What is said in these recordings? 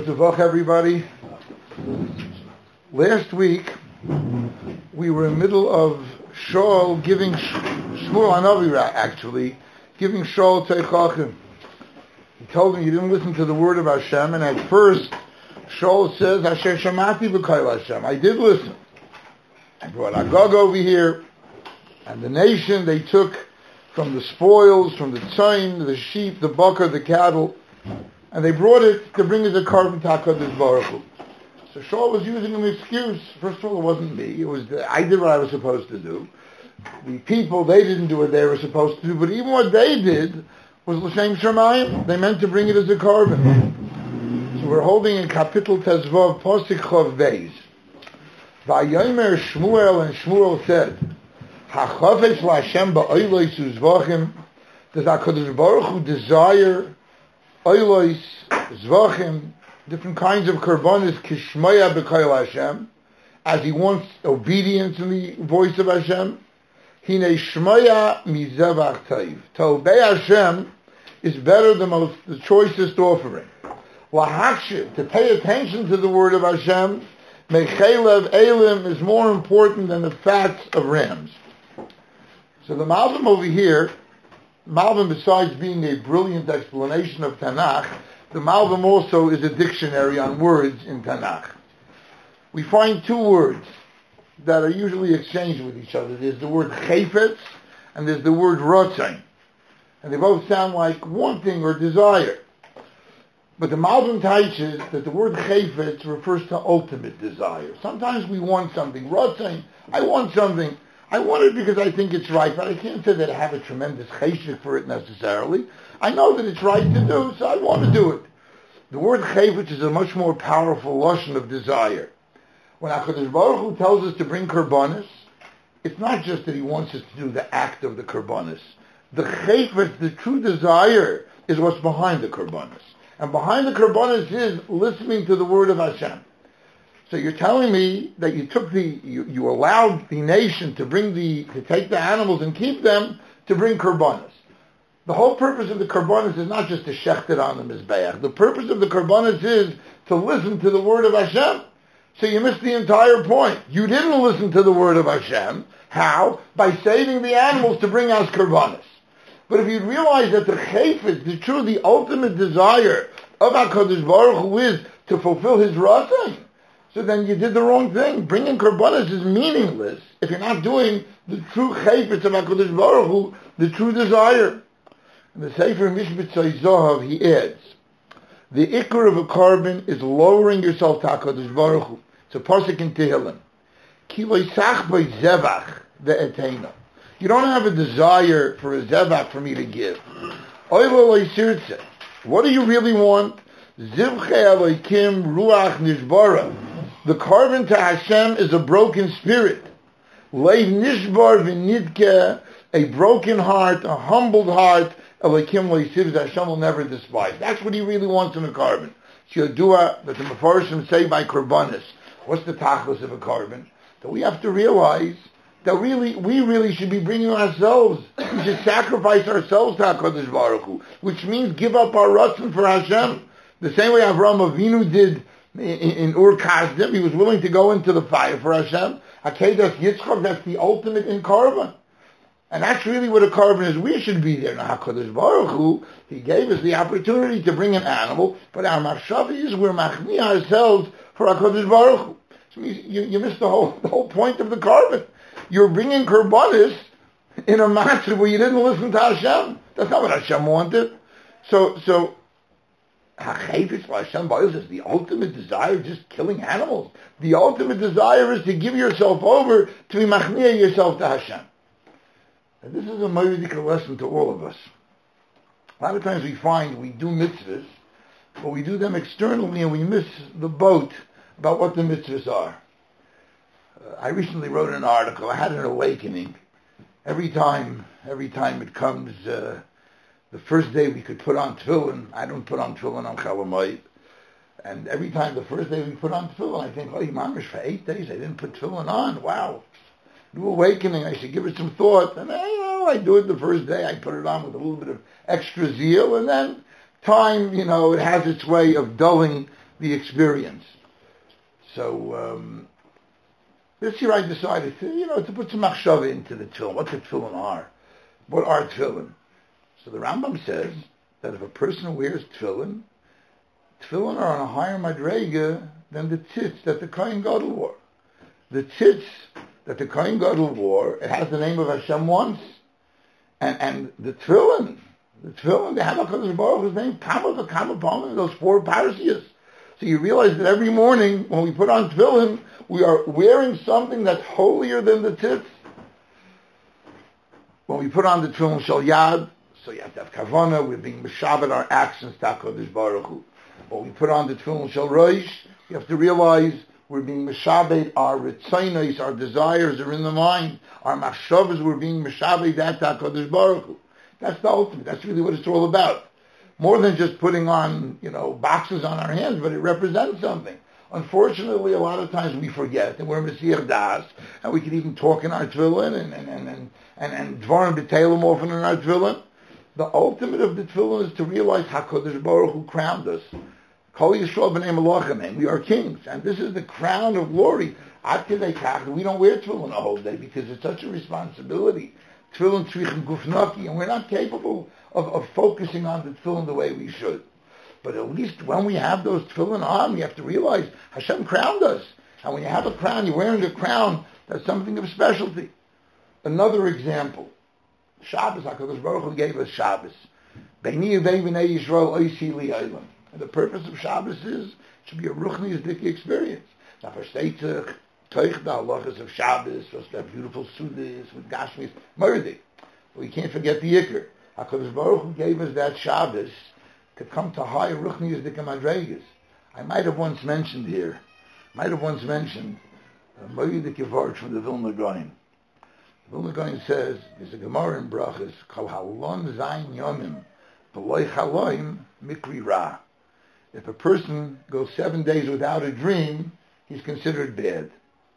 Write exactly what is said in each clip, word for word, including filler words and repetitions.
Good to talk, everybody. Last week, we were in the middle of Shaul giving, Shmuel Hanavi actually, giving Shaul Teichachim. He told him you didn't listen to the word of Hashem, and at first, Shaul says, Asher Shamati B'Kayil Hashem. I did listen. I brought Agag over here, and the nation, they took from the spoils, from the tzayin, the sheep, the bakar, the cattle, and they brought it to bring as a carbon HaKadosh Baruch Hu. So Shaul was using an excuse. First of all, it wasn't me. It was the, I did what I was supposed to do. The people, they didn't do what they were supposed to do, but even what they did was l'shem shamayim. They meant to bring it as a carbon. So we're holding in Kapitel Tezvav, Posik Chav Beis. Vayomer Shmuel, and Shmuel said, HaChafetz LaHashem ba'olos uzvachim. Does HaKadosh Baruch Hu desire olos, zvachim, different kinds of karbanis, kishmaya b'kayil Hashem, as he wants obedience in the voice of Hashem? Hine shmaya mizevach taiv. To obey Hashem is better than most, the choicest offering. Lahakshir, to pay attention to the word of Hashem, mechelev elim, is more important than the fats of rams. So the Malbim over here, Malbim, besides being a brilliant explanation of Tanakh, the Malbim also is a dictionary on words in Tanakh. We find two words that are usually exchanged with each other. There's the word chayfetz and there's the word rotzain. And they both sound like wanting or desire. But the Malbim teaches that the word chayfetz refers to ultimate desire. Sometimes we want something. Rotzain, I want something. I want it because I think it's right, but I can't say that I have a tremendous cheshek for it necessarily. I know that it's right to do, so I want to do it. The word chayfetz is a much more powerful lashon of desire. When HaKadosh Baruch Hu tells us to bring karbanis, it's not just that he wants us to do the act of the karbanis. The chayfetz, the true desire, is what's behind the karbanis. And behind the karbanis is listening to the word of Hashem. So you're telling me that you took the, you, you allowed the nation to bring the, to take the animals and keep them to bring karbanis. The whole purpose of the karbanis is not just to shecht it on the mizbeach. The purpose of the karbanis is to listen to the word of Hashem. So you missed the entire point. You didn't listen to the word of Hashem. How? By saving the animals to bring us karbanis. But if you realize that the chayfetz, the true, the ultimate desire of HaKadosh Baruch Hu is to fulfill His ratzon, so then you did the wrong thing. Bringing karbanis is meaningless if you're not doing the true chayfetz of HaKadosh Baruch Hu, the true desire. In the Sefer Mishbetzai Zohav, he adds, the ikar of a carbon is lowering yourself to HaKadosh Baruch Hu. It's a pasuk in Tehillim. Ki lo yisach by zevach ve'eteina. You don't have a desire for a zevach for me to give. Oy lo yisirtze. What do you really want? Zivchei Elokim ruach nishbara. The carbon to Hashem is a broken spirit. Leiv nishbar v'nidke, a broken heart, a humbled heart. Elokim lo yisirtze, Hashem will never despise. That's what he really wants in a carbon. Shiodua, that the Mefarshim say by karbanis. What's the tachlis of a carbon? That we have to realize that really, we really should be bringing ourselves. We should sacrifice ourselves to HaKadosh Baruch Hu, which means give up our ratzon for Hashem. The same way Avraham Avinu did in, in Ur Kasdim. He was willing to go into the fire for Hashem. Akedas Yitzchak, that's the ultimate in carbon. And that's really what a carbon is. We should be there. Now HaKadosh Baruch Hu, He gave us the opportunity to bring an animal, but our machshav is we're machni ourselves for HaKadosh Baruch Hu. So you, you missed the whole, the whole point of the carbon. You're bringing karbanis in a matzah where you didn't listen to Hashem. That's not what Hashem wanted. So, so, HaChayfetz Hashem Ba'il is the ultimate desire, just killing animals. The ultimate desire is to give yourself over, to be machniya yourself to Hashem. And this is a medical lesson to all of us. A lot of times we find we do mitzvahs, but we do them externally and we miss the boat about what the mitzvahs are. Uh, I recently wrote an article. I had an awakening. Every time, every time it comes, uh, the first day we could put on tefillin. I don't put on tefillin on Chalamayit. And every time the first day we put on tefillin, I think, oh, mamish, for eight days I didn't put tefillin on. Wow. New awakening. I should give it some thought. And, you know, I do it the first day. I put it on with a little bit of extra zeal. And then time, you know, it has its way of dulling the experience. So um, this year I decided to, you know, to put some machshava into the tefillin. What the tefillin are? What are tefillin? So the Rambam says that if a person wears tefillin, tefillin are on a higher madrega than the tzitz that the Kohen Gadol wore. The tzitz that the Kohen Gadol wore, it has the name of Hashem once, and and the tefillin, the tefillin, they have HaKadosh Baruch Hu's name, Kama v'Kama Pamim, those four parasiyas. So you realize that every morning when we put on tefillin, we are wearing something that's holier than the tzitz. When we put on the tefillin shel yad, so you have to have kavanah, we're being meshavet our actions to HaKadosh Baruch Hu. When we put on the tefillin shel rosh, you have to realize we're being meshavet our ritzonos, our desires are in the mind, our machshavas, we're being meshavet that to HaKadosh Baruch Hu. That's the ultimate. That's really what it's all about. More than just putting on, you know, boxes on our hands, but it represents something. Unfortunately, a lot of times we forget, and we're Mesiach Das, and we can even talk in our tefillin, and and and and and, and dvarim b'teilim often in our tefillin. The ultimate of the tefillin is to realize HaKadosh Baruch Hu crowned us. Kol Yisrael b'nei Malachim, we are kings, and this is the crown of glory. Ad kedei kach, we don't wear tefillin the whole day because it's such a responsibility. Tefillin tzrichim gufnaki, and we're not capable of, of focusing on the tefillin the way we should. But at least when we have those tefillin on, we have to realize Hashem crowned us. And when you have a crown, you're wearing a crown, that's something of specialty. Another example, Shabbos, HaKadosh Baruch Hu gave us Shabbos. Beini uvei b'nei Yisrael oisi li olam. And the purpose of Shabbos is, it should be a ruchnius dikki experience. Now, versteht sich, toich the halachas of Shabbos, supposed to have beautiful sudas, with gashmis, murdik. We can't forget the ikr. HaKadosh Baruch Hu gave us that Shabbos to come to high ruchnius dikki madregas. I might have once mentioned here, might have once mentioned, a murdik yavart from the Vilna Gaon. The Vilna Gaon says, there's a Gemara in Brachas, kol halon zayin yomim, b'loy chaloim mikri ra. If a person goes seven days without a dream, he's considered bad.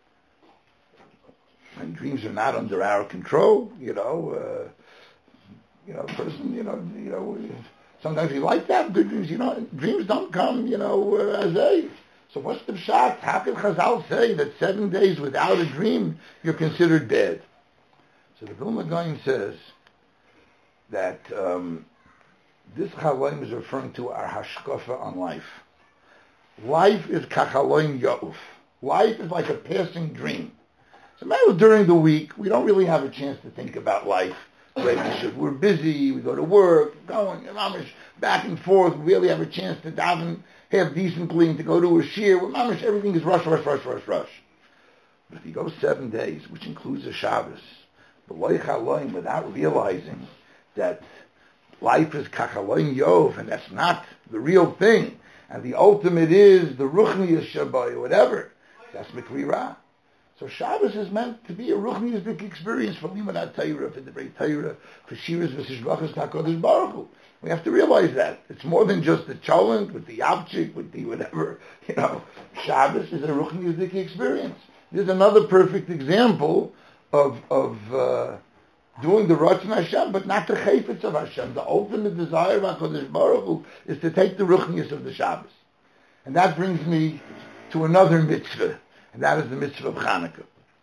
And dreams are not under our control, you know. Uh, you know, a person, you know, you know. Sometimes we like to have good dreams. You know, dreams don't come, you know, uh, as a. So what's the pshat? How can Chazal say that seven days without a dream you're considered bad? So the Vilna Gaon says that. Um, This chaloim is referring to our hashkafa on life. Life is kachaloim yauf. Life is like a passing dream. So maybe during the week, we don't really have a chance to think about life the way we should. We're busy, we go to work, going mamish, back and forth. We really have a chance to daven, have decently, and to go to a shir. Mamish, everything is rush, rush, rush, rush, rush. But if you go seven days, which includes a Shabbos, b'loy chaloim, without realizing that life is kachaloim yov, and that's not the real thing. And the ultimate is the ruchnius shabai, or whatever. That's mikri ra. So Shabbos is meant to be a ruchnius experience for Limud HaTorah, for the Brei Torah, for Shiras v'Sishbachas HaKadosh Baruch Hu. We have to realize that. It's more than just the cholent, with the yabchik, with the whatever. You know, Shabbos is a ruchnius experience. There's another perfect example of, of, uh, doing the Ratzon Hashem, but not the Chayfetz of Hashem. The ultimate desire of HaKadosh Baruch Hu is to take the ruchnius of the Shabbos. And that brings me to another mitzvah, and that is the mitzvah of Chanukah.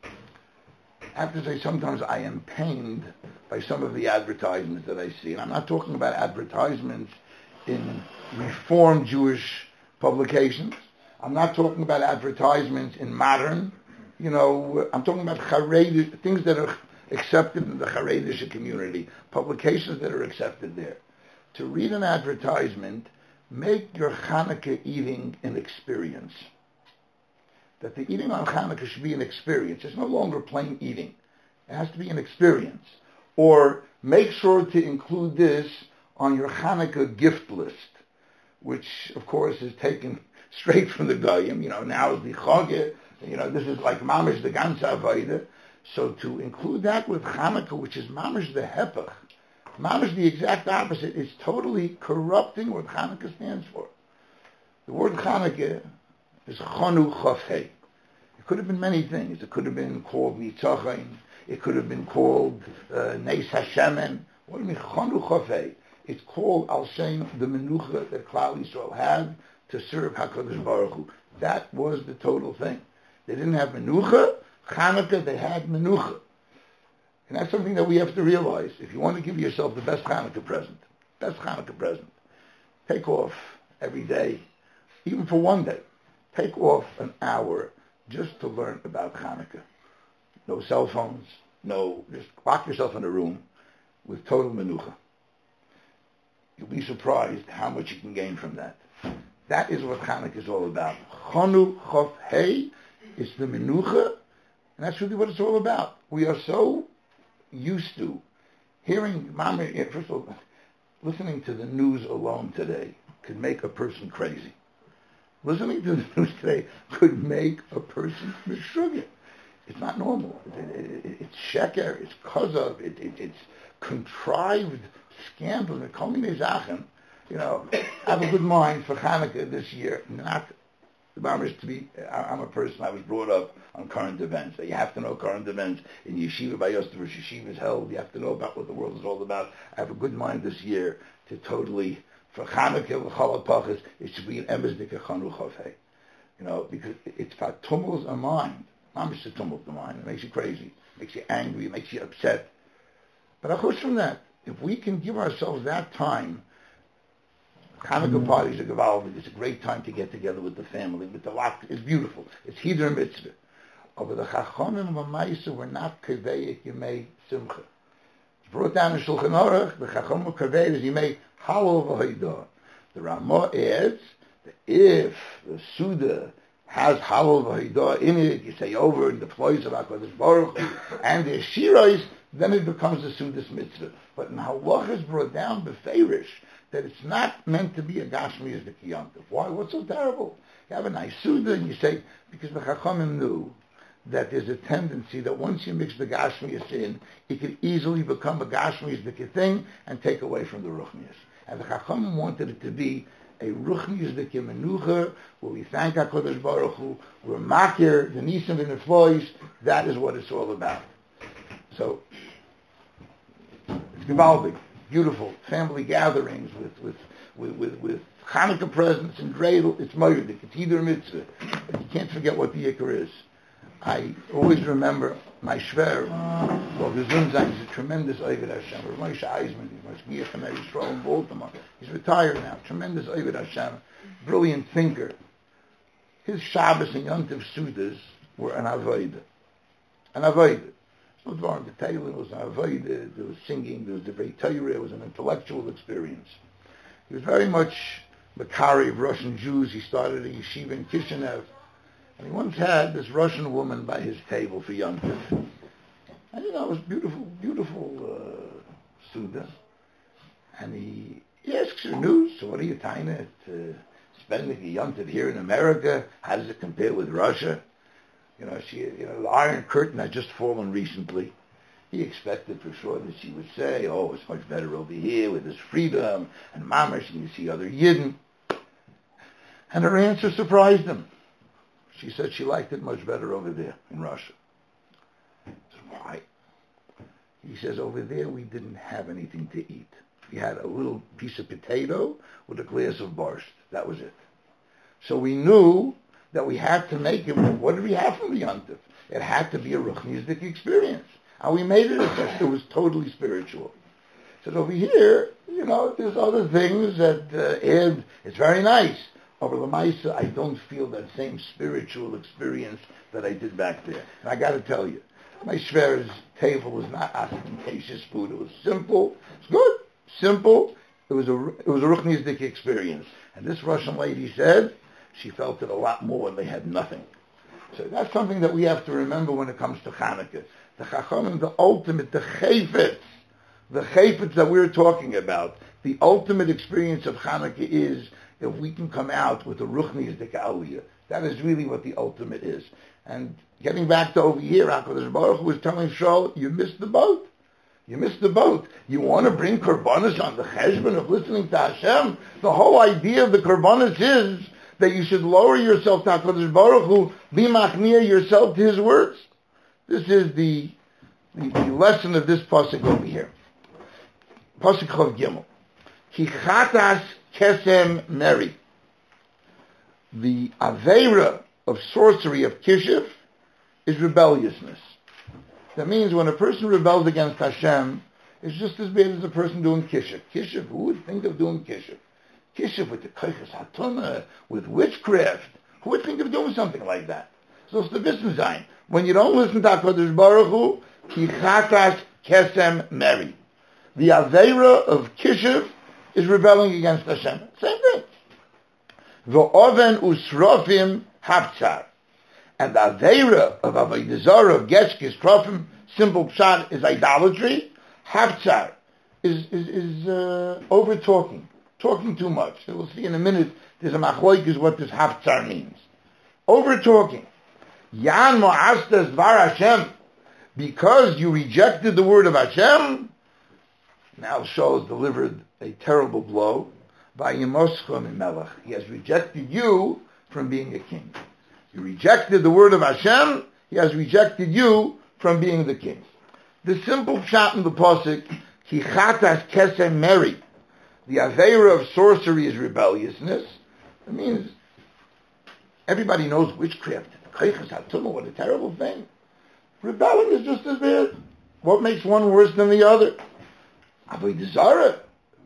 I have to say, sometimes I am pained by some of the advertisements that I see. And I'm not talking about advertisements in Reform Jewish publications. I'm not talking about advertisements in modern, you know, I'm talking about Haredi, things that are accepted in the Haredi community, publications that are accepted there. To read an advertisement, make your Hanukkah eating an experience. That the eating on Hanukkah should be an experience. It's no longer plain eating. It has to be an experience. Or make sure to include this on your Hanukkah gift list, which, of course, is taken straight from the Goyim. You know, now is the Chageh. You know, this is like Mamish, the Ganze Avodah. So to include that with Hanukkah, which is Mamish the Hepech, Mamish the exact opposite, is totally corrupting what Hanukkah stands for. The word Hanukkah is Chanu Chafei. It could have been many things. It could have been called Nitzachin. It could have been called uh, Neis Hashemen. What do you mean Chanu Chafei? It's called Al Shem, the Menucha that Klal Yisrael had, to serve HaKadosh Baruch Hu. That was the total thing. They didn't have Menucha. Hanukkah, they had Menucha. And that's something that we have to realize. If you want to give yourself the best Hanukkah present, best Hanukkah present, take off every day, even for one day. Take off an hour just to learn about Hanukkah. No cell phones, no, just lock yourself in a room with total Menucha. You'll be surprised how much you can gain from that. That is what Hanukkah is all about. Chanu Chof Hei is the Menucha, and that's really what it's all about. We are so used to hearing, Mama, first of all, listening to the news alone today could make a person crazy. Listening to the news today could make a person mishugah. It's not normal. It, it, it, it's sheker, it's kozov, it, it, it's contrived scandal. You know, I have a good mind for Hanukkah this year. Not the Mamish to be. I'm a person. I was brought up on current events. You have to know current events in yeshiva. By Yostavish yeshiva is held. You have to know about what the world is all about. I have a good mind this year to totally for Hanukkah l'chol hapachas. It should be an emes dikachanu chavei. You know, because it's for tumults a mind. Mamish is tumult the mind. It makes you crazy. It makes you angry. It makes you upset. But achos from that, if we can give ourselves that time. Hanukkah parties are gewaldig. It's a great time to get together with the family, with the lot. It's beautiful. It's Hider Mitzvah. But the Chachamim and the Maisa were not Kaveyik Yemei Simcha. It's brought down in Shulchan Aruch, the Chachamim Kaveyik is Yemei Halal V'Haidah. The Ramah adds that if the Suda has Halal V'Haidah in it, you say over in the place of HaKadosh Baruch Hu, and the Shirais, then it becomes a Suda's Mitzvah. But in Halach is brought down Beferish, that it's not meant to be a Gashmi as the Kiyantav. Why? What's so terrible? You have a nice Suda and you say, because the Chachamim knew that there's a tendency that once you mix the Gashmias in, it could easily become a Gashmi as the thing and take away from the Ruchnias. And the Chachamim wanted it to be a Ruchnias the Menucha, where we thank HaKadosh Baruch Hu, we're Makir, the Nisim and the Flois, that is what it's all about. So, it's gewaldig. Beautiful family gatherings with with with, with, with Hanukkah presents and dreidel. It's moirdik. It's either mitzvah. But you can't forget what the ikar is. I always remember my shver, well, the Zunzak is a tremendous Ovid Hashem. Moshe Eisman, he's Mashgiach and Yisrael in Baltimore. He's retired now. Tremendous Ovid Hashem. Brilliant thinker. His Shabbos and Yom Tov Sudas were an avodah. An avodah. It was on the table, it was an avodah, there was singing, there was the Beit Torah, it was an intellectual experience. He was very much Makari of Russian Jews. He started a yeshiva in Kishinev. And he once had this Russian woman by his table for Yom Tov. And you know, it was beautiful, beautiful uh, Suda. And he, he asks her news, so what are you tying it? Uh, spending a Yom Tov here in America? How does it compare with Russia? You know, she, you know, the Iron Curtain had just fallen recently. He expected for sure that she would say, "Oh, it's much better over here with this freedom and mamash, and you see other Yidden." And her answer surprised him. She said she liked it much better over there in Russia. I said, "Why?" He says, "Over there we didn't have anything to eat. We had a little piece of potato with a glass of borscht. That was it. So we knew that we had to make it." What did we have from the Yom Tov? It had to be a Ruchniistic experience. And we made it as it was totally spiritual. So over here, you know, there's other things that uh, add, it's very nice. Over the Maisa, I don't feel that same spiritual experience that I did back there. And I got to tell you, my Shver's table was not ostentatious food. It was simple. It's good. Simple. It was a, it was a Ruchniistic experience. And this Russian lady said, she felt it a lot more when they had nothing. So that's something that we have to remember when it comes to Hanukkah. The Chachamim, the ultimate, the Chayfetz, the Chayfetz that we're talking about, the ultimate experience of Hanukkah is if we can come out with a Ruchniistic Aliyah. That is really what the ultimate is. And getting back to over here, HaKadosh Baruch Hu was telling Shaul, you missed the boat. You missed the boat. You want to bring Korbanos on the cheshbon of listening to Hashem? The whole idea of the Korbanos is that you should lower yourself to HaKadosh Baruch Hu, be machniah yourself to His words. This is the, the, the lesson of this pasuk over here. Pasuk Chav Gimel. Ki chatas kesem meri. the Aveira of sorcery, of Kishiv, is rebelliousness. That means when a person rebels against Hashem, it's just as bad as a person doing Kishiv. Kishiv, who would think of doing Kishiv? Kishiv with the Kaychas Hatuna, with witchcraft. Who would think of doing something like that? So it's the Wissen sein. When you don't listen to HaKadosh Baruch Hu, Ki Chatas Kesem Meri. The Aveira of Kishiv is rebelling against Hashem. Same thing. V'oven usrofim haptzar. And the Aveira of Avodah Zarah, of Getchkis, Trofim, simple pshat, is idolatry. Haptzar is, is, is uh, over-talking. Talking too much. So we'll see in a minute, there's a machloik is what this haptzar means. Over-talking. Yan mo'astas dvar Hashem. Because you rejected the word of Hashem, now Shaul has delivered a terrible blow. Melech. He has rejected you from being a king. You rejected the word of Hashem, he has rejected you from being the king. The simple pshat in the pasuk, Ki chatas kesem meri. The aveira of sorcery is rebelliousness. It means everybody knows witchcraft. What a terrible thing. Rebelling is just as bad. What makes one worse than the other? Avodah Zarah,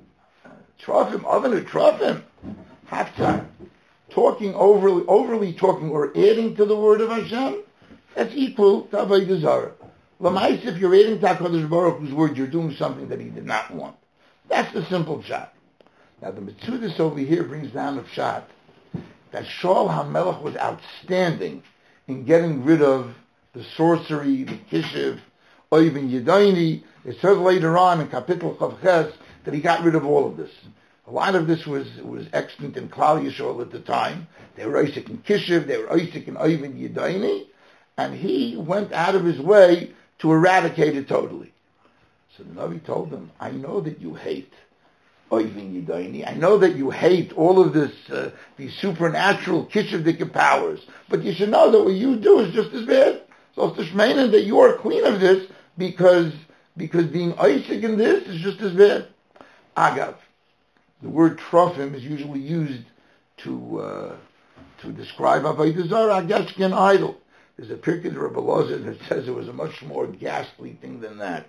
Trofim, Oven Trofim, Haftar, talking overly, overly talking or adding to the word of Hashem, that's equal to Avodah Zarah. L'mais, if you're adding to HaKadosh Baruch Hu's word, you're doing something that he did not want. That's the simple pshat. Now the Metzudas over here brings down a pshat that Shaul HaMelech was outstanding in getting rid of the sorcery, the kishiv, or even Yedayni. It says later on in Kapitel Chav Ches that he got rid of all of this. A lot of this was was extant in Klal Yisrael at the time. They were Isaac and Kishiv, they were Isaac and Ivan Yedayni, and he went out of his way to eradicate it totally. So the Navi told him, I know that you hate Ivan Yedayni. I know that you hate all of this, uh, these supernatural Kishivdik powers, but you should know that what you do is just as bad. So it's the that you are clean of this because because being Isaac in this is just as bad. Agav. The word trofim is usually used to uh, to describe Avodah Zarah, Agashkin idol. There's a Pirkei Rebbe Lozer that says it was a much more ghastly thing than that.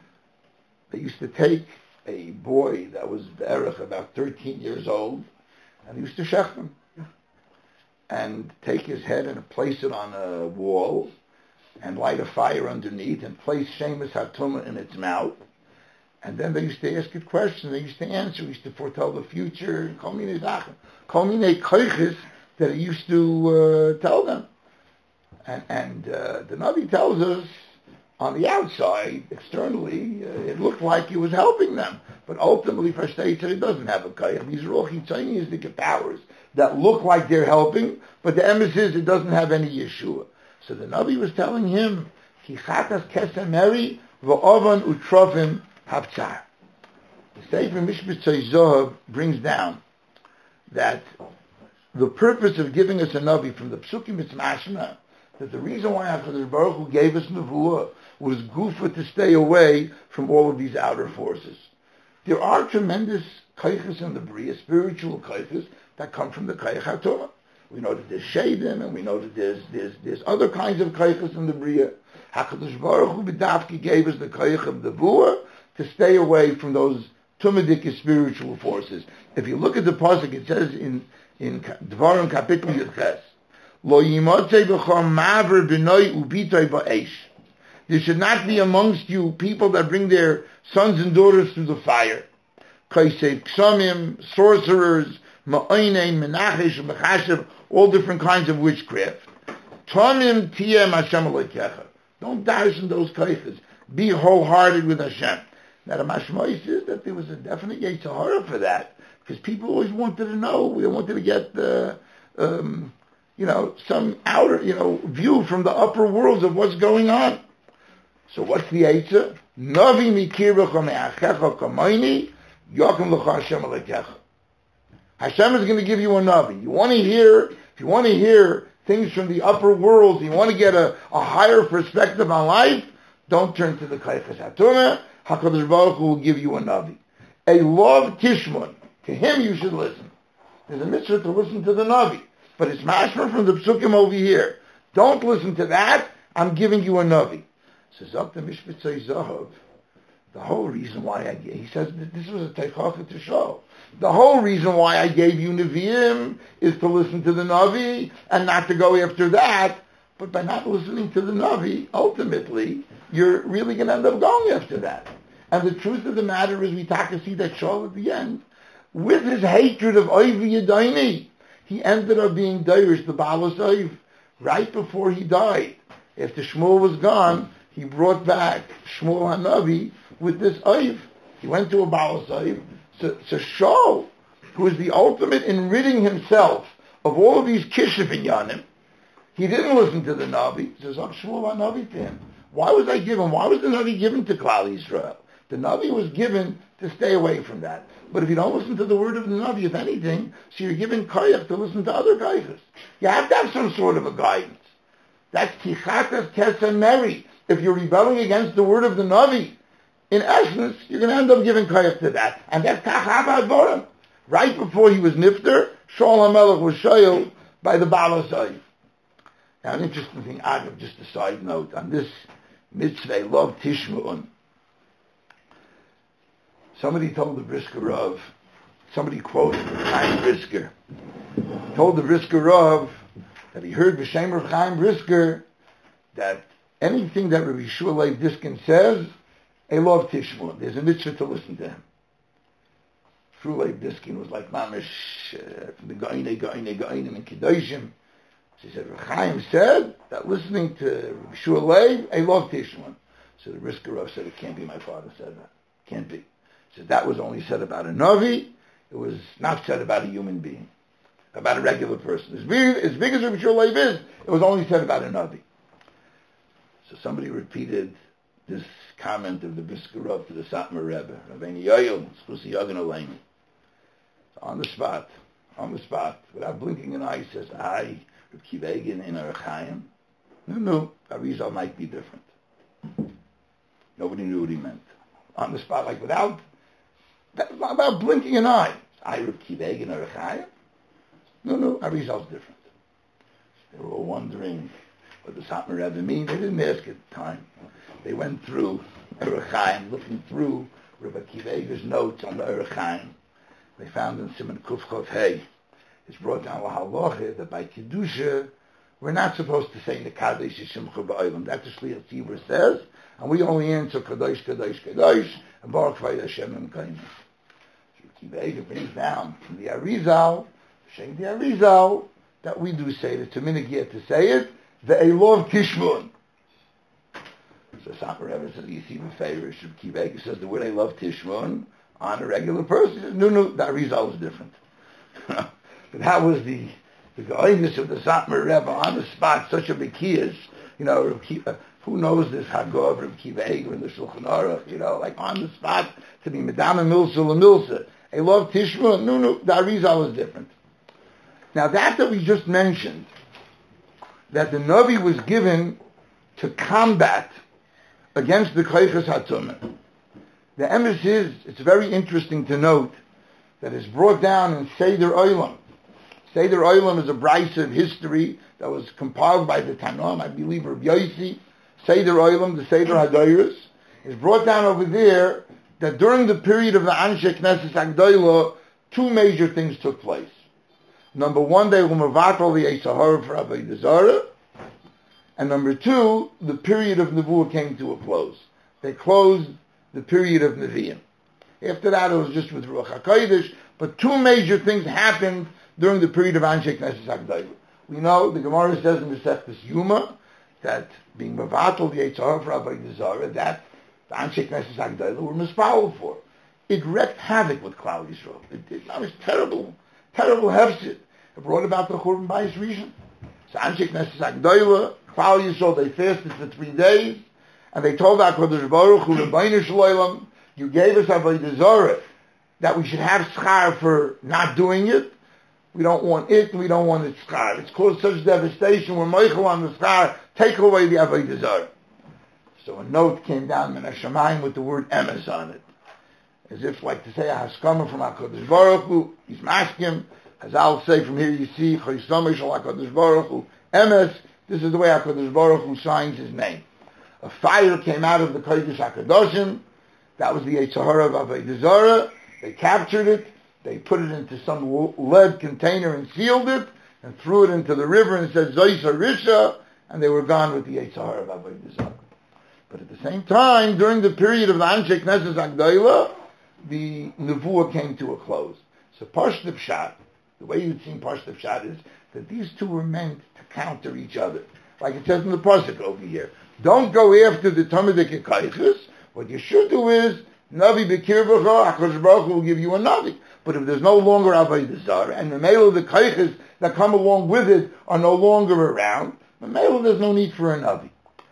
They used to take a boy that was Berech, about thirteen years old, and they used to shech him. And take his head and place it on a wall, and light a fire underneath, and place Shemus HaTumah in its mouth. And then they used to ask it questions, they used to answer, they used to foretell the future, Kol minei Sachen, Kol minei koiches that he used to uh, tell them. And, and uh, the Navi tells us, on the outside, externally, uh, it looked like he was helping them. But ultimately, Pashtei said it doesn't have a koyach. These are all chitzoniistic powers that look like they're helping, but the emes is it doesn't have any Yeshua. So the Navi was telling him, Ki chatas kesem meri v'ovan utrofim haptzar. The Sefer Mishpat Zohar brings down that the purpose of giving us a Navi from the Psukim is mashma, that the reason why HaKadosh Baruch Hu gave us Nevuah was gufa to stay away from all of these outer forces. There are tremendous kaychas in the Bria, spiritual kaychas, that come from the Kayach HaTorah. We know that there's Shadim, and we know that there's there's there's other kinds of kaychas in the Bria. HaKadosh Baruch Hu b'davki gave us the kayach of the Nevuah to stay away from those tumadik spiritual forces. If you look at the pasuk, it says in in Dvarim Kapitel Yudches, Lo yimotzei b'chom maver b'noi ubitoi ba'esh. There should not be amongst you people that bring their sons and daughters through the fire. Kaisei ksamim, sorcerers, ma'oinei, menachesh, mechashev, all different kinds of witchcraft. Tomim tiyem Hashem alekecha. Don't dash in those kaiches. Be wholehearted with Hashem. Now the mashmois is that there was a definite Yetzer Hara for that, because people always wanted to know. We wanted to get the, um, you know, some outer, you know, view from the upper worlds of what's going on. So what's the Yetzer? Navi mikircha me'achecha kamayni yakum l'cha Hashem alekecha. Hashem is going to give you a Navi. You want to hear, if you want to hear things from the upper worlds, you want to get a, a higher perspective on life, don't turn to the Kaychas HaTorah. HaKadosh Baruch Hu will give you a Navi. A love Tishmun. To him you should listen. There's a mitzvah to listen to the Navi. but it's mashma from the psukim over here. Don't listen to that. I'm giving you a navi. Says up the Mishmitzay Zahav. The whole reason why I gave, he says that this was a teichacha to show. The whole reason why I gave you Nevi'im is to listen to the Navi and not to go after that. But by not listening to the Navi, ultimately, you're really going to end up going after that. And the truth of the matter is, we take to see that Shaul at the end, with his hatred of Oivi Yadaini, he ended up being Dairish, the Baal Oiv, right before he died. After Shmuel was gone, he brought back Shmuel HaNavi with this Oiv. He went to a Baal Oiv. So, so Shaul, who is the ultimate in ridding himself of all of these Kishiv in Yanim, he didn't listen to the Navi. He says, I'm Shmuel HaNavi to him. Why was I given? Why was the Navi given to Klal Yisrael? The Navi was given to stay away from that. But if you don't listen to the word of the Navi, if anything, so you're given koyach to listen to other koyachs. You have to have some sort of a guidance. That's tichatas tesa meri. If you're rebelling against the word of the Navi, in essence, you're going to end up giving koyach to that. And that's kachava advorim. Right before he was nifter, Shaul HaMelech was shoyel by the Baal Oiv. Now, an interesting thing, Agav, just a side note, on this mitzvah, love Tishmu'un. Somebody told the Brisker Rav, somebody quoted Chaim Brisker, told the Brisker Rav that he heard B'Shem Rav Chaim Brisker that anything that Rabbi Yeshua Leib Diskin says, I love Tishmu'un. There's a mitzvah to listen to him. Shua Leib Diskin was like Mamish, uh, the Goine, Goine, Goine, and Kedoshim. So he said, Rav Chaim said that listening to Rabbi Yeshua Leib, I love Tishmu'un. So the Brisker Rav said, it can't be my father said that. Can't be. So that was only said about a Navi. It was not said about a human being, about a regular person. As big as, big as Rabbi Yeshua Leib is, it was only said about a Navi. So somebody repeated this comment of the Brisker Rav to the Satmar Rebbe, Rabbeinu Yoel, Schusi Yogan Aleinu. On the spot, on the spot, without blinking an eye, he says, "I, Reb Kiva Eigen in Orach Chaim." No, no, Arizal might be different. Nobody knew what he meant. On the spot, like without, without blinking an eye. I, Reb Kiva Eigen Orach Chaim. No, no, Arizal's different. They were all wondering what the Satmar Rebbe mean. They didn't ask at the time. They went through Orach Chaim, looking through Reb Kiva Eiger's notes on the Orach Chaim. They found in Siman Kuf Chof Hey, it's brought down la halacha that by Kedusha, we're not supposed to say Nekadesh Shimcha Ba'olam. That's what Shliach Tzibur says, and we only answer Kadosh, Kadosh, Kadosh, and Baruch Vayda Hashem and Kaimus. So Kiva Eiger brings down from the Arizal, Shem the Arizal, that we do say it, to minig yet to say it, the Elov Tishmun. So Satmar Rebbe says, you see the favor, Kiva Eiger says the word I love Tishmun, on a regular person, he says, no, no, that result is different. But that was the the guidance of the Satmar Rebbe on the spot, such a Bekias, you know, who knows this Haggav, Reb Kiva Eiger in the Shulchan Aruch, you know, like on the spot, to be Medama Milsa LaMilsa. I love Tishma, no, no, the Arizal is different. Now that that we just mentioned, that the Navi was given to combat against the Koiches HaTumah. The emes is, it's very interesting to note that it's brought down in Seder Olam. Seder Olam is a brisa of history that was compiled by the Tanam, I believe Rabbi Yossi. Seder Olam, the Seder HaDoros, is brought down over there that during the period of the Anshe Knesset Agdolah, two major things took place. Number one, they were mevatel the Yisahar for Avodah Zarah, and number two, the period of Nevuah came to a close. They closed the period of Nevi'im. After that, it was just with Ruach HaKodesh, but two major things happened during the period of Anshe Knesset Agdolah. We know, the Gemara says in the Masechtas Yuma, that being mevatel the Yisahar for Avodah Zarah, that the Anshe Knesset Agdolah were misfouled for. It wreaked havoc with Klal Yisrael. It, it, it was terrible, terrible hefsid. It brought about the Churban Bayis Rishon. So Anshe Knesset Agdolah, Klal Yisrael, they fasted for three days, and they told HaKadosh Baruch Hu, Rebbeinu Shalom, you gave us Avodah Zarah, that we should have schar for not doing it. We don't want it, we don't want its schar. It's caused such devastation, we're moichel on the schar, take away the Avodah Zarah. So a note came down min hashamayim with the word emes on it. As if like to say a haskama from HaKadosh Baruch Hu, he's masking, As I'll say from here, you see, Chaysamay Shal HaKadosh Baruch Hu, Emes, this is the way HaKadosh Baruch Hu signs his name. A fire came out of the Kodesh HaKadoshim. That was the Yetzer Hara of Avodah Zarah. They captured it. They put it into some lead container and sealed it and threw it into the river and said, Zois Harisha, and they were gone with the Yetzer Hara of Avodah Zarah. But at the same time, during the period of the Anshe Knesses Agdoila, the Nevuah came to a close. So Parshat Pshat, the way you'd seen Parshat Pshat is that these two were meant to counter each other. Like it says in the Pasuk over here. Don't go after the Talmudic Kaichus. What you should do is, Navi Bekirbacha, HaKadosh Baruch Hu will give you a Navi. But if there's no longer Avodah Zarah, and the Mela, the Kaichus that come along with it are no longer around, the Mela, there's no need for a Navi.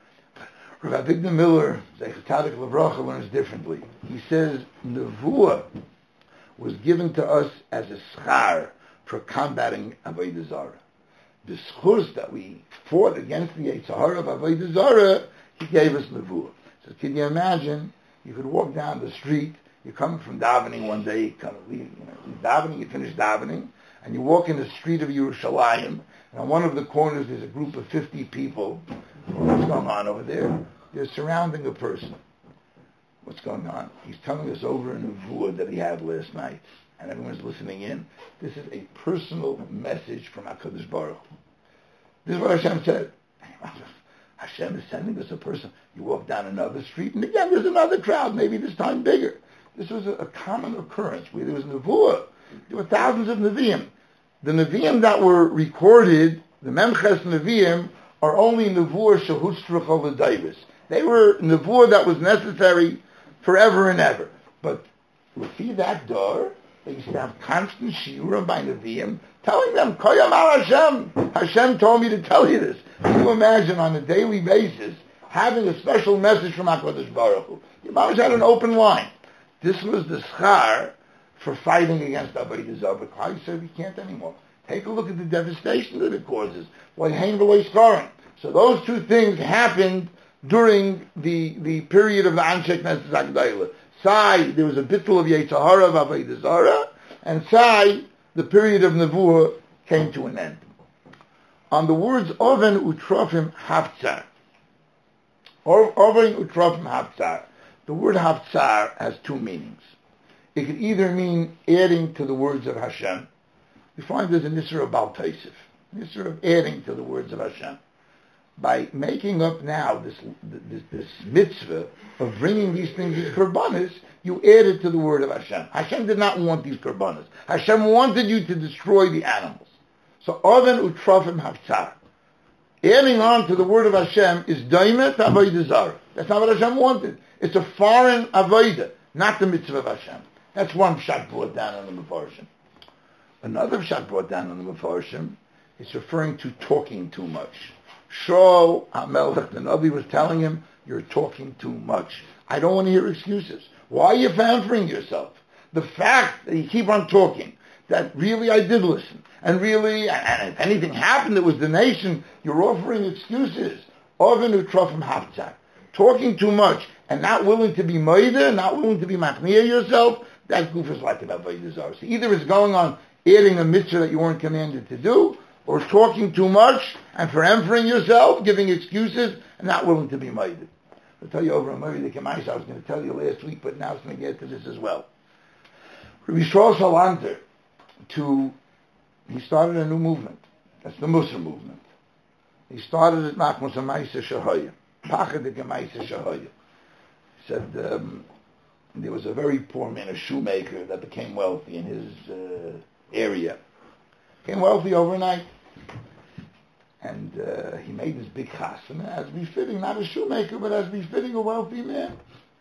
Rav Avigdor Miller, Zecher Tzadik Levracha, learns differently. He says, Nevuah was given to us as a schar for combating Avodah Zarah. The schus that we fought against the Yetzer Hara of Avodah Zarah, he gave us Nevuah. So can you imagine, you could walk down the street, you're coming from davening one day, you come, you know, you're davening, you finish davening, and you walk in the street of Yerushalayim, and on one of the corners there's a group of fifty people. What's going on over there? They're surrounding a person. What's going on? He's telling us over in a nevuah that he had last night, and everyone's listening in. This is a personal message from HaKadosh Baruch Hu. This is what Hashem said. Hashem is sending us a person. You walk down another street, and again there's another crowd, maybe this time bigger. This was a, a common occurrence where there was nevuah. There were thousands of neviim. The neviim that were recorded, the Memches neviim, are only nevuah shehutzrucha l'daivis. They were nevuah that was necessary forever and ever. But with that door, they used to have constant shiurim by neviim, telling them, Koyam al Hashem. Hashem told me to tell you this. Can you imagine on a daily basis having a special message from HaKadosh Baruch Hu? The Imam had an open line. This was the schar for fighting against Avodah Zarah. But Klal said we can't anymore. Take a look at the devastation that it causes. So those two things happened during the, the period of the Anshe Knesses Agdoila. Sai, there was a bittul of Yetzer Hara of Avodah Zarah, and Sai, the period of Nevuah, came to an end. On the words Oven Utrofim Haftzar, Oven Utrofim Haftzar, the word Haftzar has two meanings. It could either mean adding to the words of Hashem. We find there's an Isra of Baal Taisif, an Isra of adding to the words of Hashem. By making up now this, this, this mitzvah of bringing these things as korbanos, you added to the word of Hashem. Hashem did not want these korbanos. Hashem wanted you to destroy the animals. So, Oven Utrofim Haftzar. Adding on to the word of Hashem is Daimet Avodah Zarah. That's not what Hashem wanted. It's a foreign Avodah, not the mitzvah of Hashem. That's one pshat brought down on the Mefarshim. Another pshat brought down on the Mefarshim is referring to talking too much. Shaul HaMelech, the Navi, was telling him, you're talking too much. I don't want to hear excuses. Why are you pampering yourself? The fact that you keep on talking, that really I did listen, and really, and if anything happened that was the nation, you're offering excuses. Oven Utrofim Haftzar. Talking too much, and not willing to be moida, not willing to be machniya yourself, that goof is like about Avodah Zarah. So either it's going on adding a mitzvah that you weren't commanded to do, or talking too much and pampering yourself, giving excuses, and not willing to be moida. I'll tell you over a movie, the Kemais, I was going to tell you last week, but now it's going to get to this as well. Rabbi Yisrael Salanter, to, he started a new movement. That's the Musar movement. He started at Machmos HaMaisa Shahoyim. Pachad HaMaisa Shahoyim. He said um, there was a very poor man, a shoemaker, that became wealthy in his uh, area. Became wealthy overnight. And uh, he made this big chasana, as befitting, not a shoemaker, but as befitting a wealthy man.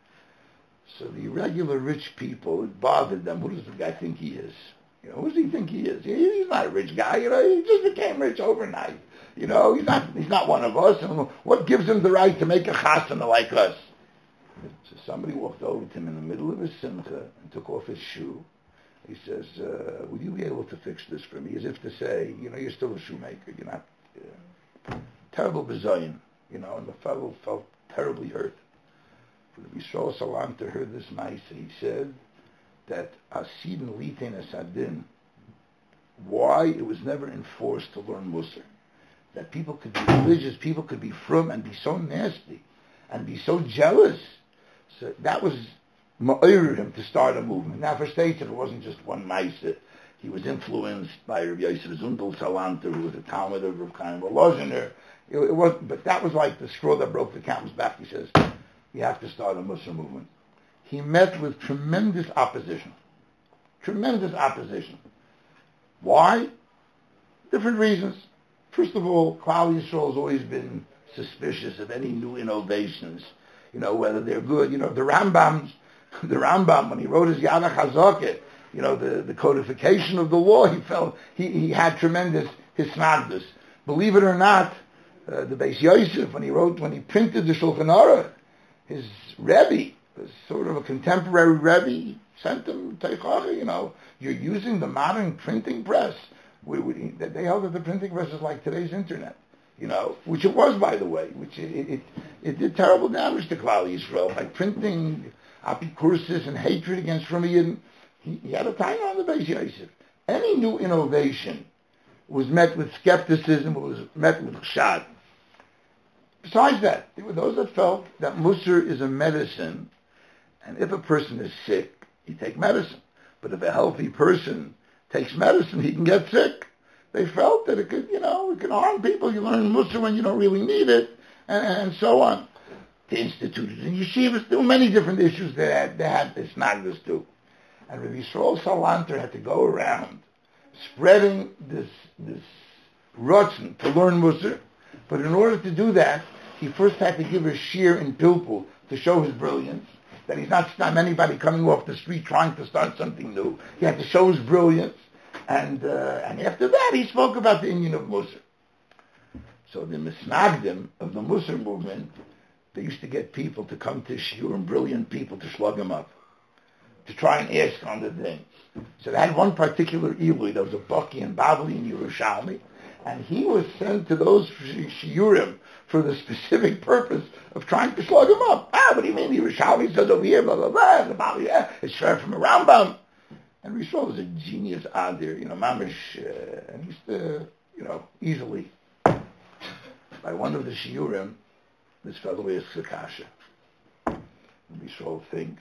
So the regular rich people, it bothered them. Who does the guy think he is? You know, who does he think he is? He, he's not a rich guy. You know, he just became rich overnight. You know, he's not. He's not one of us. And what gives him the right to make a chasana like us? So somebody walked over to him in the middle of his simcha and took off his shoe. He says, uh, "Will you be able to fix this for me?" As if to say, you know, you're still a shoemaker. You're not. Uh, terrible bezayin, you know. And the fellow felt terribly hurt. Rabbi Yisrael Salanter heard this nice. He said that asidin litin asadin, why it was never enforced to learn Musar. That people could be religious, people could be frum and be so nasty and be so jealous. So that was ma'ir him to start a movement. Now for states, if it wasn't just one Maisa, he was influenced by Rabbi Yosef Zundel Salanter, who was a Talmud of Rav Chaim Volozhiner. It, it was, but that was like the straw that broke the camel's back. He says, we have to start a Musar movement. He met with tremendous opposition. Tremendous opposition. Why? Different reasons. First of all, Klal Yisrael has always been suspicious of any new innovations, you know, whether they're good. You know, the Rambam, the Rambam, when he wrote his Yad HaChazakah, you know, the, the codification of the law, he felt, he, he had tremendous hisnagdus. Believe it or not, uh, the Beis Yosef, when he wrote, when he printed the Shulchan Aruch, his Rebbe, was sort of a contemporary Rebbe, sent him, you know, you're using the modern printing press. We, we, they held that the printing press is like today's internet, you know, which it was, by the way, which it it, it did terrible damage to Klal Yisrael by printing apikursis and hatred against Rumiyim. He, he had a time on the Beis Yosef. Any new innovation was met with skepticism, was met with chshad. Besides that, there were those that felt that Musar is a medicine, and if a person is sick, he take medicine. But if a healthy person takes medicine, he can get sick. They felt that it could, you know, it could harm people. You learn Musar when you don't really need it, and, and so on. They instituted in yeshivas. There were many different issues that had, they had this nagdas too. And Rabbi Yisrael Salanter had to go around spreading this this rutzen to learn Musar. But in order to do that, he first had to give a shir in Pilpul to show his brilliance. That he's not some anybody coming off the street trying to start something new. He had to show his brilliance. And uh, and after that, he spoke about the Inyan of Musar. So the Misnagdim of the Musar movement, they used to get people to come to shiur, brilliant people to slug him up, to try and ask on the thing. So they had one particular Eloi, there was a Baki and Bavli in Yerushalmi, and he was sent to those shiurim for the specific purpose of trying to slug him up. Ah, what do you mean? The Yerushalmi says over here, blah, blah, blah, and the Bavli, yeah, it's straight from a Rambam. And Rishon was a genius adir, you know, mamish, uh, and he used to, you know, easily, by one of the shiurim, this fellow is Sakasha. And Rishon thinks,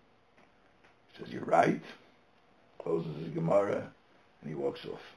he says, you're right, closes his Gemara, and he walks off.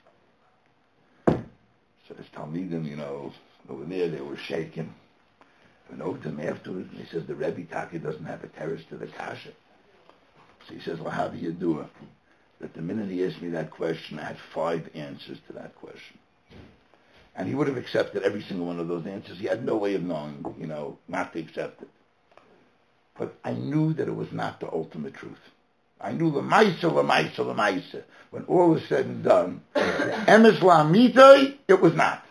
So his Talmidim, you know, over there, they were shaking. And over to him afterwards, and he says, the Rebbe Taki doesn't have a terrace to the Kasha. So he says, well, how do you do it? That the minute he asked me that question, I had five answers to that question. And he would have accepted every single one of those answers. He had no way of knowing, you know, not to accept it. But I knew that it was not the ultimate truth. I knew l'maisa, l'maisa, l'maisa. When all was said and done, emes la'amitai, it was not.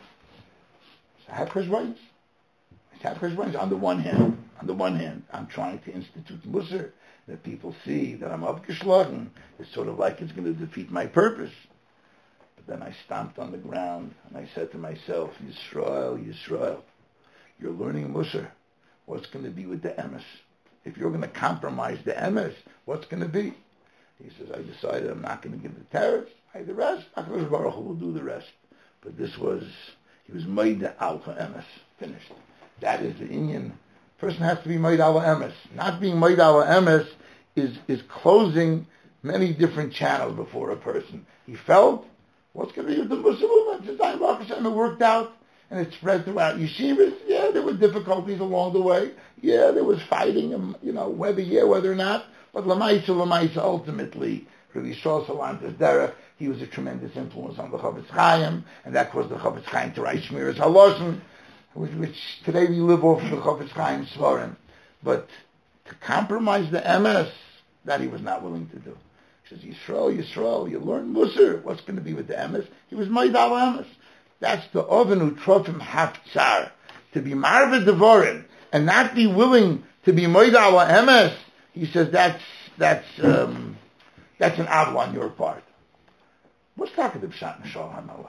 So I have cheshbonos. I have cheshbonos. On the one hand, on the one hand, I'm trying to institute Musar, that people see that I'm abgeschlagen. It's sort of like it's going to defeat my purpose. But then I stomped on the ground and I said to myself, Yisrael, Yisrael, you're learning Musar. What's going to be with the emes? If you're going to compromise the emes, what's going to be? He says, I decided I'm not going to give the teretz. I the rest, HaKadosh Baruch Hu will do the rest. But this was, he was made al emes, finished. That is the Inyan. Person has to be made al emes. Not being made al emes is is closing many different channels before a person. He felt, what's going to be with the Musar movement? Since I Baruch Hashem, it worked out. And it spread throughout yeshivas. Yeah, there were difficulties along the way. Yeah, there was fighting, you know, whether yeah, whether or not. But Lamaisa, Lamaisa, ultimately, Rabbi Yisrael Salanter's derech, he was a tremendous influence on the Chofetz Chaim, and that caused the Chofetz Chaim to write Shmiras Haloshen, which, which today we live off of the Chofetz Chaim Svarim. But to compromise the emes, that he was not willing to do. He says, Yisrael, Yisrael, you learn Musar. What's going to be with the emes? He was made al emes. That's the ovenu trofim haftzar, to be marva devorim and not be willing to be moida ala emes. He says that's that's um, that's an avla on your part. What's talking about Pshat and Shaul HaMelech?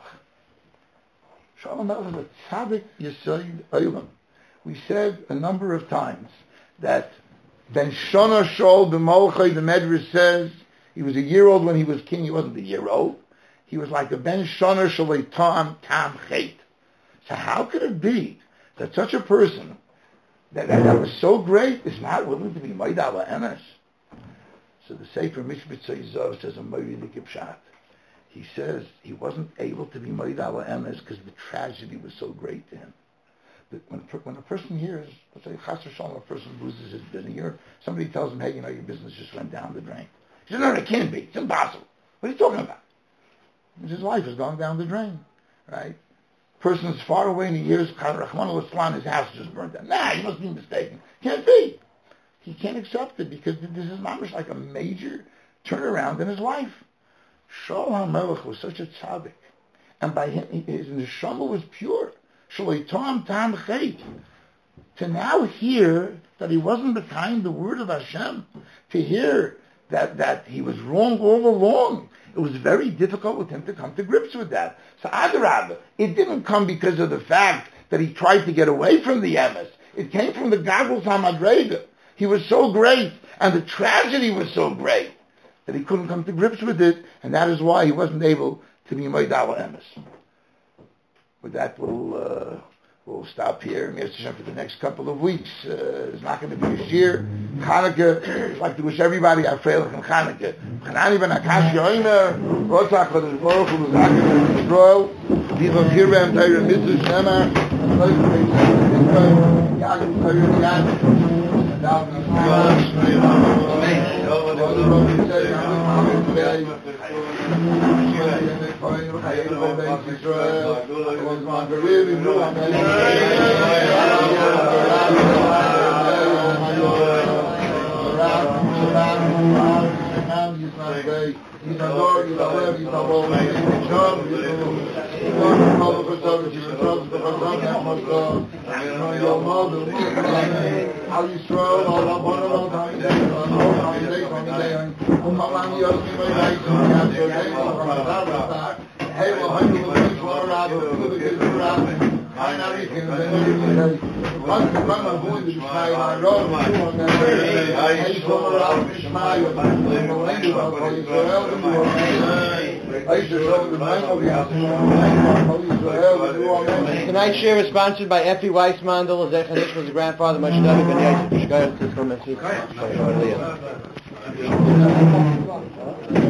Shaul HaMelech is a tzaddik yesod olam. We said a number of times that Ben Shona Shaul b'Molchai, the Medrash says he was a year old when he was king. He wasn't a year old. he was like a ben shoner shalei tam tam chet. So how could it be that such a person that, that, that was so great is not willing to be made ala emes? So the Sefer Mishpat Zov says a Moiridik Pshat. He says he wasn't able to be made ala emes because the tragedy was so great to him. But when, when a person hears, let's say, Chas v'Shalom, a person loses his business, here, somebody tells him, hey, you know, your business just went down the drain. He says, no, it can't be. It's impossible. What are you talking about? His life is going down the drain, right? Person's far away and he hears, Rahman al-Islam, his house just burnt down. Nah, you must be mistaken. Can't be. He can't accept it because this is not much like a major turnaround in his life. Shaul HaMelech was such a tzaddik. And by him, his neshama was pure. Shalei tam tam chet. To now hear that he wasn't the kind, the word of Hashem, to hear that, that he was wrong all along, it was very difficult with him to come to grips with that. So Adarabah, it didn't come because of the fact that he tried to get away from the emes. It came from the Gadol HaMadrega. He was so great, and the tragedy was so great, that he couldn't come to grips with it, and that is why he wasn't able to be Moed ala emes. With that, we'll, uh, we'll stop here. For the next couple of weeks, uh, there's not going to be a year. Hanukkah, I'd like to wish everybody a Freilich and Hanukkah. Chanani ben Akash Yoiner, Rotzach Kodesh Baruch Hu, Zaken Yisrael, Diva Kirem, Teire Mitzvah Shemar, Leif Beis Yisrael, Yaakov Teire Yad, How you throw all up on all time, all day, all day, come on, you open my eyes, and you have to hey, well, I will finish one around, two of the kids around, I know you can, then once you run my boys, you try, I roll, I do on that, hey, come around, you smile, you know, I do on for Israel, you know, I should show the mind of Tonight's share is sponsored by Effie Weissmandel. Zecher Nishma was the grandfather, Moshe David Ben Yosef Shkoyach Tzidkol Mesich.